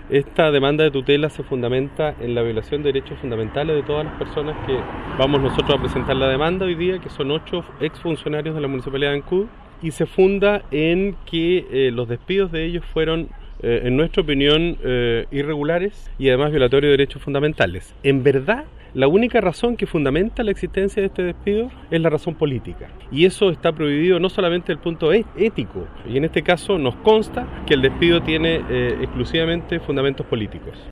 Esta demanda de tutela se fundamenta en la violación de derechos fundamentales de todas las personas que vamos nosotros a presentar la demanda hoy día, que son 8 exfuncionarios de la Municipalidad de Ancud, y se funda en que los despidos de ellos fueron, en nuestra opinión, irregulares y además violatorios de derechos fundamentales. En verdad, la única razón que fundamenta la existencia de este despido es la razón política. Y eso está prohibido no solamente desde el punto ético, y en este caso nos consta que el despido tiene exclusivamente fundamentos políticos.